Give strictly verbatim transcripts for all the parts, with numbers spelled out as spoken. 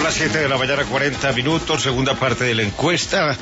las siete de la mañana, cuarenta minutos, segunda parte de la encuesta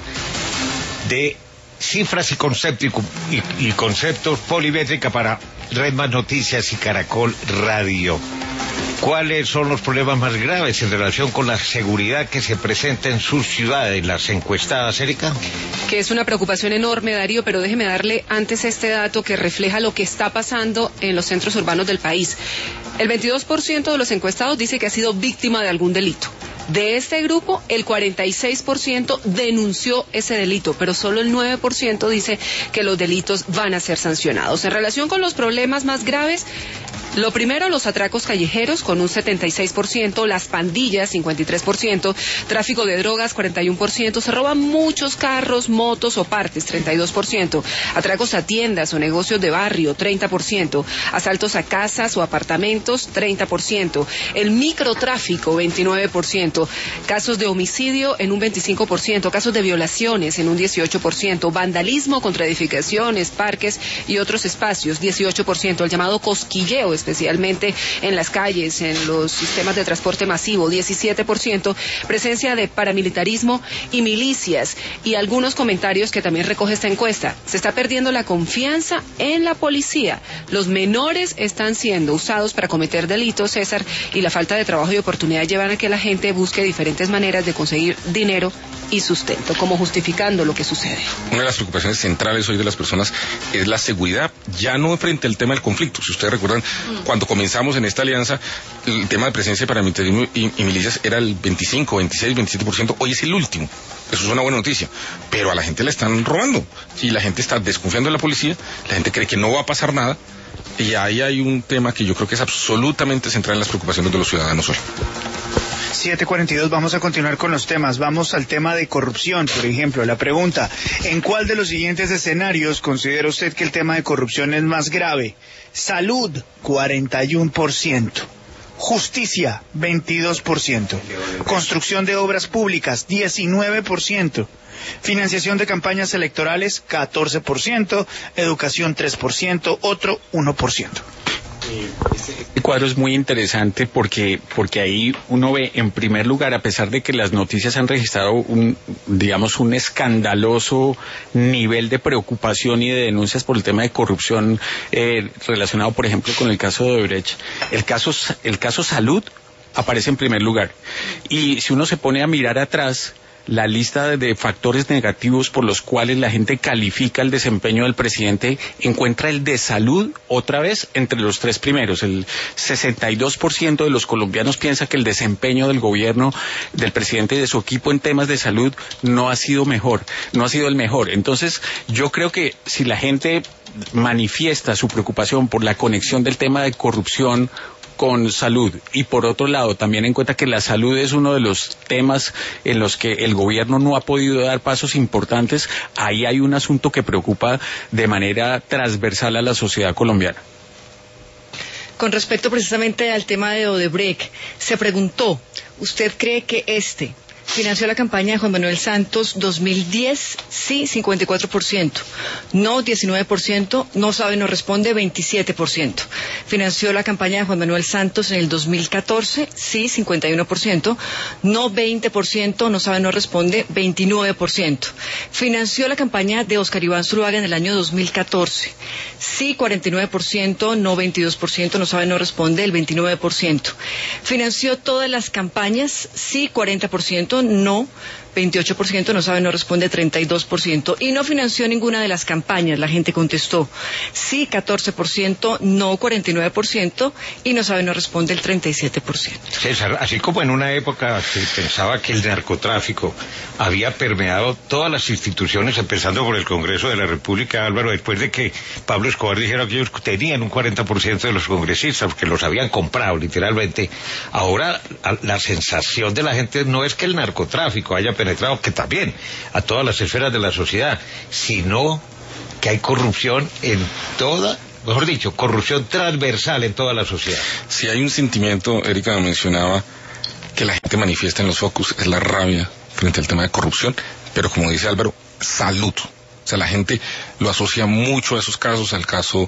de cifras y, concepto y, y conceptos polimétrica para Red Más Noticias y Caracol Radio. ¿Cuáles son los problemas más graves en relación con la seguridad que se presenta en sus ciudades, las encuestadas, Erika? Que es una preocupación enorme, Darío, pero déjeme darle antes este dato que refleja lo que está pasando en los centros urbanos del país. El veintidós por ciento de los encuestados dice que ha sido víctima de algún delito. De este grupo, el cuarenta y seis por ciento denunció ese delito, pero solo el nueve por ciento dice que los delitos van a ser sancionados. En relación con los problemas más graves, lo primero, los atracos callejeros con un setenta y seis por ciento, las pandillas cincuenta y tres por ciento, tráfico de drogas cuarenta y uno por ciento, se roban muchos carros, motos o partes treinta y dos por ciento, atracos a tiendas o negocios de barrio treinta por ciento, asaltos a casas o apartamentos treinta por ciento, el microtráfico veintinueve por ciento, casos de homicidio en un veinticinco por ciento, casos de violaciones en un dieciocho por ciento, vandalismo contra edificaciones, parques y otros espacios dieciocho por ciento, el llamado cosquilleo especialmente en las calles, en los sistemas de transporte masivo, diecisiete por ciento, presencia de paramilitarismo y milicias, y algunos comentarios que también recoge esta encuesta. Se está perdiendo la confianza en la policía. Los menores están siendo usados para cometer delitos, César, y la falta de trabajo y oportunidad llevan a que la gente busque diferentes maneras de conseguir dinero y sustento, como justificando lo que sucede. Una de las preocupaciones centrales hoy de las personas es la seguridad, ya no frente al tema del conflicto. Si ustedes recuerdan, mm. cuando comenzamos en esta alianza, el tema de presencia de paramilitarismo y, y milicias era el veinticinco, veintiséis, veintisiete por ciento, hoy es el último. Eso es una buena noticia, pero a la gente le están robando y la gente está desconfiando de la policía, la gente cree que no va a pasar nada, y ahí hay un tema que yo creo que es absolutamente central en las preocupaciones de los ciudadanos hoy. siete cuarenta y dos, vamos a continuar con los temas. Vamos al tema de corrupción, por ejemplo. La pregunta, ¿en cuál de los siguientes escenarios considera usted que el tema de corrupción es más grave? Salud, cuarenta y uno por ciento. Justicia, veintidós por ciento. Construcción de obras públicas, diecinueve por ciento. Financiación de campañas electorales, catorce por ciento. Educación, tres por ciento. Otro, uno por ciento. Este cuadro es muy interesante porque porque ahí uno ve, en primer lugar, a pesar de que las noticias han registrado un, digamos, un escandaloso nivel de preocupación y de denuncias por el tema de corrupción eh, relacionado, por ejemplo, con el caso de Odebrecht, el caso el caso salud aparece en primer lugar. Y si uno se pone a mirar atrás, la lista de factores negativos por los cuales la gente califica el desempeño del presidente encuentra el de salud otra vez entre los tres primeros. El sesenta y dos por ciento de los colombianos piensa que el desempeño del gobierno, del presidente y de su equipo en temas de salud no ha sido mejor, no ha sido el mejor. Entonces, yo creo que si la gente manifiesta su preocupación por la conexión del tema de corrupción con salud, y por otro lado también en cuenta que la salud es uno de los temas en los que el gobierno no ha podido dar pasos importantes, ahí hay un asunto que preocupa de manera transversal a la sociedad colombiana. Con respecto precisamente al tema de Odebrecht, se preguntó, ¿usted cree que este financió la campaña de Juan Manuel Santos dos mil diez? Sí, cincuenta y cuatro por ciento. No, diecinueve por ciento. No sabe, no responde, veintisiete por ciento. Financió la campaña de Juan Manuel Santos en el dos mil catorce. Sí, cincuenta y uno por ciento. No, veinte por ciento. No sabe, no responde, veintinueve por ciento. Financió la campaña de Oscar Iván Zuluaga en el año dos mil catorce. Sí, cuarenta y nueve por ciento. No, veintidós por ciento. No sabe, no responde, el veintinueve por ciento. Financió todas las campañas. Sí, cuarenta por ciento. No, veintiocho por ciento, no sabe, no responde, treinta y dos por ciento. Y no financió ninguna de las campañas, la gente contestó. Sí, catorce por ciento, no, cuarenta y nueve por ciento, y no sabe, no responde, el treinta y siete por ciento. César, así como en una época se pensaba que el narcotráfico había permeado todas las instituciones, empezando por el Congreso de la República, Álvaro, después de que Pablo Escobar dijera que ellos tenían un cuarenta por ciento de los congresistas, porque los habían comprado literalmente, ahora la sensación de la gente no es que el narcotráfico haya penetrado, que también, a todas las esferas de la sociedad, sino que hay corrupción en toda, mejor dicho, corrupción transversal en toda la sociedad. Si hay un sentimiento, Erika mencionaba, que la gente manifiesta en los focus, es la rabia frente al tema de corrupción, pero como dice Álvaro, salud. O sea, la gente lo asocia mucho a esos casos, al caso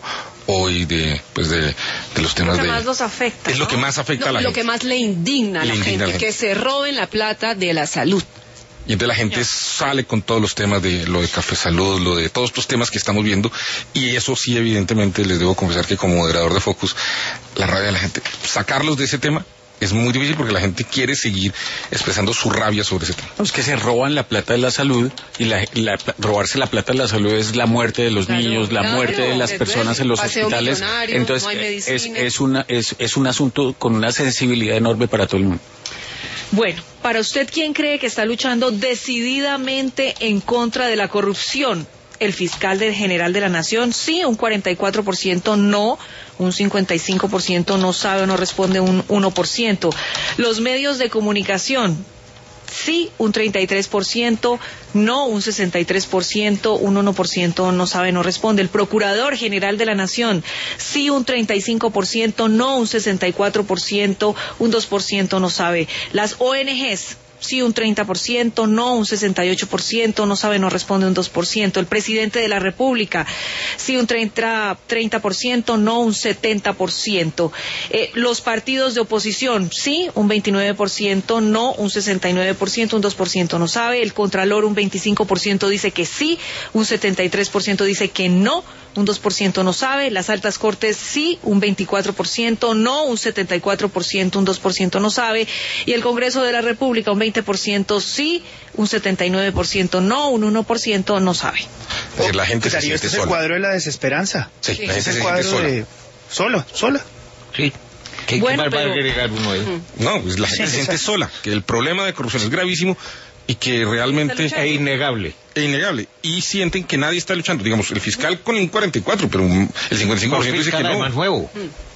hoy, de pues de, de los temas lo que de... más nos afecta, es ¿no? lo que más afecta No, a la lo gente. que más le indigna a Le la indigna gente, a la gente. que se roben la plata de la salud. Y entonces la gente sale con todos los temas de lo de Café Salud, lo de todos estos temas que estamos viendo, y eso sí, evidentemente, les debo confesar que como moderador de Focus, la rabia de la gente, sacarlos de ese tema es muy difícil porque la gente quiere seguir expresando su rabia sobre ese tema. Es que se roban la plata de la salud y la, la- robarse la plata de la salud es la muerte de los Claro, niños, la claro, muerte de las es personas en los paseo hospitales. millonario, Entonces no hay es, medicina. es, una, es, es un asunto con una sensibilidad enorme para todo el mundo. Bueno, para usted, ¿quién cree que está luchando decididamente en contra de la corrupción? El fiscal del general de la Nación, sí, un cuarenta y cuatro por ciento no, un cincuenta y cinco por ciento no sabe o no responde, un uno por ciento. Los medios de comunicación, sí, un treinta y tres por ciento, no, un sesenta y tres por ciento, un uno por ciento no sabe, no responde. El Procurador General de la Nación, sí, un treinta y cinco por ciento, no, un sesenta y cuatro por ciento, un dos por ciento no sabe. Las O N Ges, sí, un treinta por ciento, no, un sesenta y ocho por ciento, no sabe, no responde, un dos por ciento. El Presidente de la República, sí, un treinta por ciento, no, un setenta por ciento. Eh, los partidos de oposición, sí, un veintinueve por ciento, no, un sesenta y nueve por ciento, un dos por ciento no sabe. El Contralor, un veinticinco por ciento dice que sí, un setenta y tres por ciento dice que no, un dos por ciento no sabe. Las altas cortes, sí, un veinticuatro por ciento, no, un setenta y cuatro por ciento, un dos por ciento no sabe. Y el Congreso de la República, un veinte por ciento sí, un setenta y nueve por ciento no, un uno por ciento no sabe. Es decir, la gente se Darío, siente este es el sola. cuadro de la desesperanza. Sí, Sí, la gente es se el siente cuadro sola. de... Solo, sola. Sí. ¿Qué, Bueno, qué más va a pero- agregar uno ahí? No, pues la gente Sí, se siente exacto. sola, que el problema de corrupción es gravísimo y que realmente Está Es innegable. es innegable. Y sienten que nadie está luchando. Digamos, el fiscal con un cuarenta y cuatro, pero un- el cincuenta y cinco por ciento dice que Fiscal, no. además nuevo.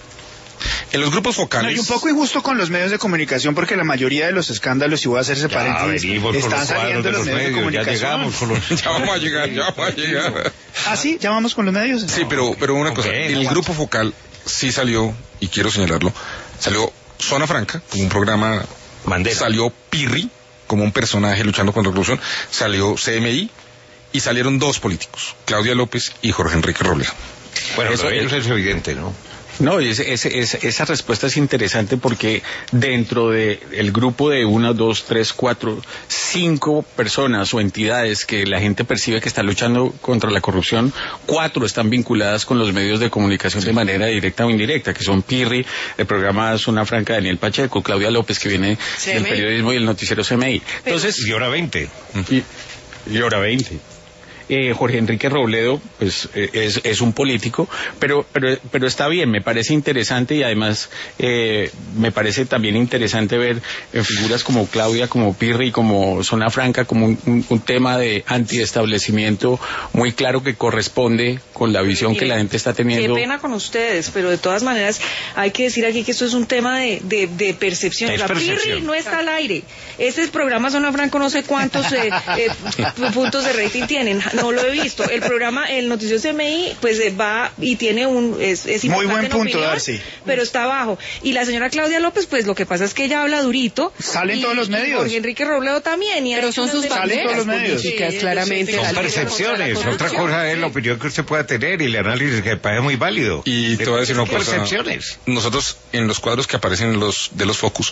En los grupos No, focales... y un poco injusto con los medios de comunicación porque la mayoría de los escándalos, y voy a hacer ese Ya paréntesis, venimos con están los saliendo cuadros de de los los medios de medios, ya comunicación. llegamos con los... Ya vamos a llegar, ya vamos a llegar. Ah, sí, ya vamos con los medios. Sí, pero, pero una Ok, cosa, no el aguanto. grupo focal sí salió, y quiero señalarlo, salió Zona Franca, como un programa, Bandera. salió Pirri, como un personaje luchando contra la corrupción, salió C M I, y salieron dos políticos, Claudia López y Jorge Enrique Robledo. Bueno, Eso lo de es- ellos es evidente, ¿no? No, y ese- ese- ese- esa respuesta es interesante porque dentro del grupo de una, dos, tres, cuatro, cinco personas o entidades que la gente percibe que están luchando contra la corrupción, cuatro están vinculadas con los medios de comunicación de manera directa o indirecta, que son Pirri, el programa Zona Franca de Daniel Pacheco, Claudia López, que viene C del M I. periodismo y el noticiero C M I. Entonces, Y hora veinte. y, y hora veinte. Eh, Jorge Enrique Robledo, pues eh, es, es un político, pero, pero, pero está bien, me parece interesante y además eh, me parece también interesante ver eh, figuras como Claudia, como Pirri, como Zona Franca, como un, un, un tema de antiestablecimiento muy claro que corresponde con la visión que la gente está teniendo. Qué pena con ustedes, pero de todas maneras hay que decir aquí que esto es un tema de, de, de percepción. Es La percepción. Pirri no está al aire. Este programa Zona Franco no sé cuántos eh, eh, puntos de rating tienen, no lo he visto. El programa, el noticiero C M I, pues eh, va y tiene un... Es, es Muy importante buen en punto, opinión, Darcy. pero está abajo. Y la señora Claudia López, pues lo que pasa es que ella habla durito. Sale en y- todos los y medios. Jorge Enrique Robledo también. Y ha Pero hecho son unas sus Sale en todos banderas los medios. políticas, Sí, claramente. ellos Son siempre salir contra la percepciones. Otra corrupción. cosa es la opinión que usted pueda tener y el análisis que me parece muy válido. Y te voy a decir una Son cosa. percepciones. Nosotros, en los cuadros que aparecen en los, de los focus,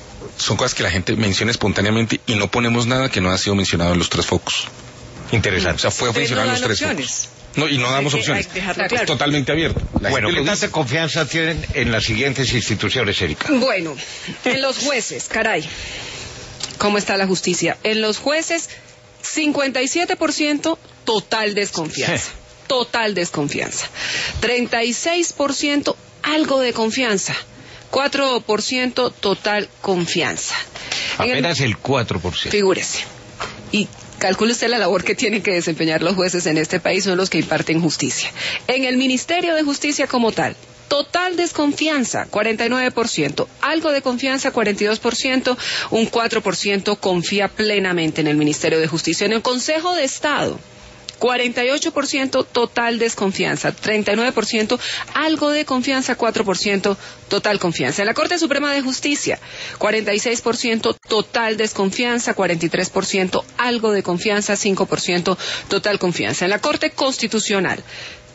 son cosas que la gente menciona espontáneamente y no ponemos nada que no ha sido mencionado en los tres focus. Interesante. O sea, fue Ustedes no mencionado en los dan tres opciones. focus. No, y no damos Hay que- opciones. hay que dejarlo Es claro. totalmente abierto. La Bueno, gente ¿qué lo tanta dice. confianza tienen en las siguientes instituciones, Erika? Bueno, en los jueces, caray, ¿cómo está la justicia? En los jueces, cincuenta y siete por ciento total desconfianza. Total desconfianza. treinta y seis por ciento algo de confianza. cuatro por ciento total confianza. En el- Apenas el cuatro por ciento. Figúrese. Y calcule usted la labor que tienen que desempeñar los jueces en este país, son los que imparten justicia. En el Ministerio de Justicia como tal, total desconfianza, cuarenta y nueve por ciento. Algo de confianza, cuarenta y dos por ciento. Un cuatro por ciento confía plenamente en el Ministerio de Justicia. En el Consejo de Estado, cuarenta y ocho por ciento total desconfianza, treinta y nueve por ciento algo de confianza, cuatro por ciento total confianza. En la Corte Suprema de Justicia, cuarenta y seis por ciento total desconfianza, cuarenta y tres por ciento algo de confianza, cinco por ciento total confianza. En la Corte Constitucional,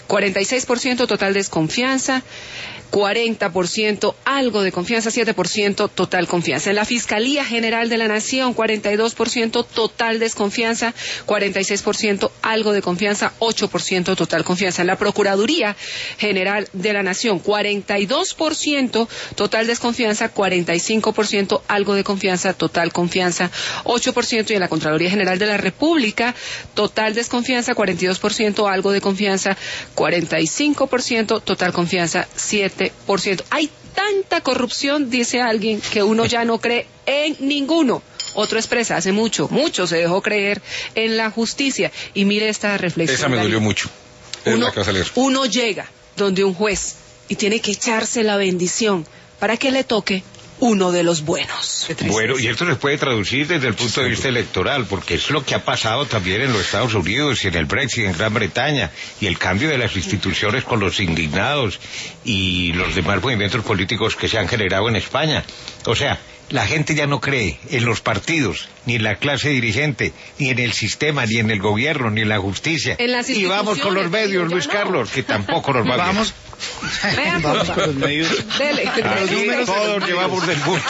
cuarenta y seis por ciento total desconfianza, cuarenta por ciento algo de confianza, siete por ciento total confianza. En la Fiscalía General de la Nación, cuarenta y dos por ciento total desconfianza, cuarenta y seis por ciento algo de confianza, ocho por ciento total confianza. En la Procuraduría General de la Nación, cuarenta y dos por ciento total desconfianza, cuarenta y cinco por ciento algo de confianza, total confianza, ocho por ciento. Y en la Contraloría General de la República, total desconfianza, cuarenta y dos por ciento algo de confianza, cuarenta y cinco por ciento total confianza, siete por ciento. Hay tanta corrupción, dice alguien, que uno ya no cree en ninguno. Otro expresa, hace mucho, mucho se dejó creer en la justicia. Y mire esta reflexión. Esa me dolió mucho. Es Uno, la que vas a leer. uno llega donde un juez y tiene que echarse la bendición para que le toque uno de los buenos. Bueno, y esto se puede traducir desde el punto de vista electoral, porque es lo que ha pasado también en los Estados Unidos y en el Brexit en Gran Bretaña, y el cambio de las instituciones con los indignados y los demás movimientos políticos que se han generado en España. O sea, la gente ya no cree en los partidos, ni en la clase dirigente, ni en el sistema, ni en el gobierno, ni en la justicia. En las y vamos con los medios, Luis no. Carlos, que tampoco nos va bien. Vamos. Vamos con los medios. Dele. Aquí Dele. todos llevamos del mundo.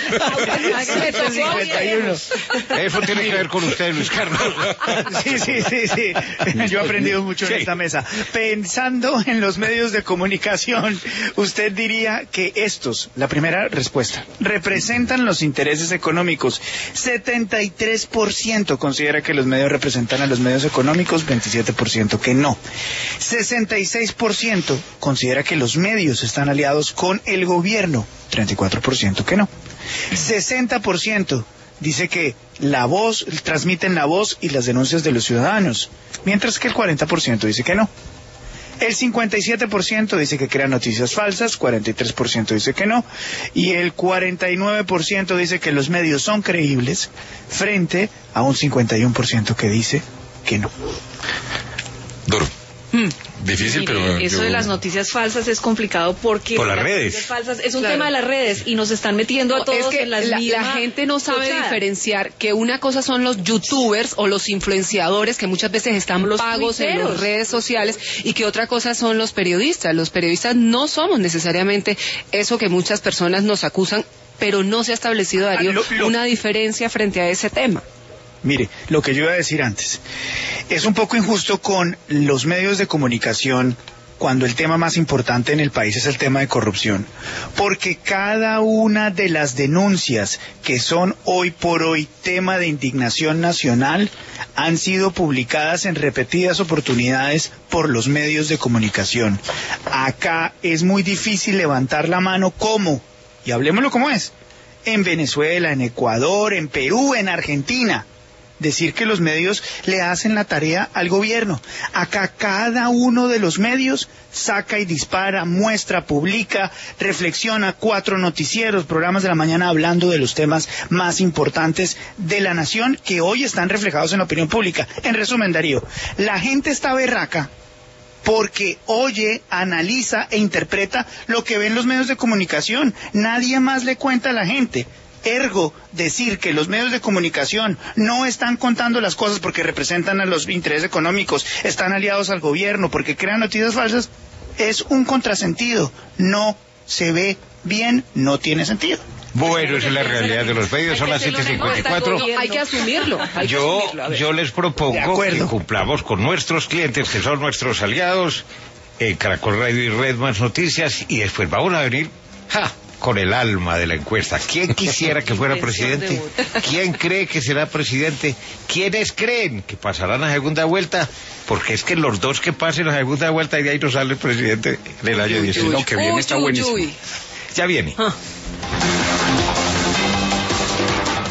cincuenta y uno. Eso tiene que ver con usted, Luis Carlos. Sí, sí, sí, sí. Yo he aprendido mucho en Sí. esta mesa. Pensando en los medios de comunicación, usted diría que estos, la primera respuesta, representan los intereses económicos. setenta y tres por ciento considera que los medios representan a los medios económicos, veintisiete por ciento que no. sesenta y seis por ciento considera que los medios están aliados con el gobierno, treinta y cuatro por ciento que no. sesenta por ciento dice que la voz, transmiten la voz y las denuncias de los ciudadanos, mientras que el cuarenta por ciento dice que no. El cincuenta y siete por ciento dice que crean noticias falsas, cuarenta y tres por ciento dice que no, y el cuarenta y nueve por ciento dice que los medios son creíbles, frente a un cincuenta y uno por ciento que dice que no. Duro. Hmm. Difícil, Mire, pero... eso yo- de las noticias falsas es complicado porque Por las las redes. noticias falsas es un Claro. tema de las redes y nos están metiendo a No, todos es que en las la, mismas la gente no sabe cochadas. diferenciar que una cosa son los youtubers o los influenciadores que muchas veces están Los pagos en tuiteros. las redes sociales y que otra cosa son los periodistas. Los periodistas no somos necesariamente eso que muchas personas nos acusan, pero no se ha establecido, Darío, Ah, lo- lo- una diferencia frente a ese tema. Mire, lo que yo iba a decir antes, es un poco injusto con los medios de comunicación cuando el tema más importante en el país es el tema de corrupción, porque cada una de las denuncias que son hoy por hoy tema de indignación nacional han sido publicadas en repetidas oportunidades por los medios de comunicación. Acá es muy difícil levantar la mano como, y hablemoslo como es, en Venezuela, en Ecuador, en Perú, en Argentina. Decir que los medios le hacen la tarea al gobierno. Acá cada uno de los medios saca y dispara, muestra, publica, reflexiona, cuatro noticieros, programas de la mañana hablando de los temas más importantes de la nación que hoy están reflejados en la opinión pública. En resumen, Darío, la gente está berraca porque oye, analiza e interpreta lo que ven los medios de comunicación. Nadie más le cuenta a la gente. Ergo, decir que los medios de comunicación no están contando las cosas porque representan a los intereses económicos, están aliados al gobierno, porque crean noticias falsas, es un contrasentido. No se ve bien, no tiene sentido. Bueno, esa es la realidad de los medios, son las siete cincuenta y cuatro. No, hay que asumirlo. Hay que Yo, asumirlo, a ver. yo les De propongo acuerdo. que cumplamos con nuestros clientes, que son nuestros aliados, en Caracol Radio y Red Más Noticias, y después vamos a venir ja, con el alma de la encuesta. ¿Quién quisiera que fuera presidente? ¿Quién cree que será presidente? ¿Quiénes creen que pasarán a segunda vuelta? Porque es que los dos que pasen a segunda vuelta y de ahí no sale el presidente en el año Uy, diecinueve. Lo que viene está uy, uy, buenísimo. uy. Ya viene. Ah.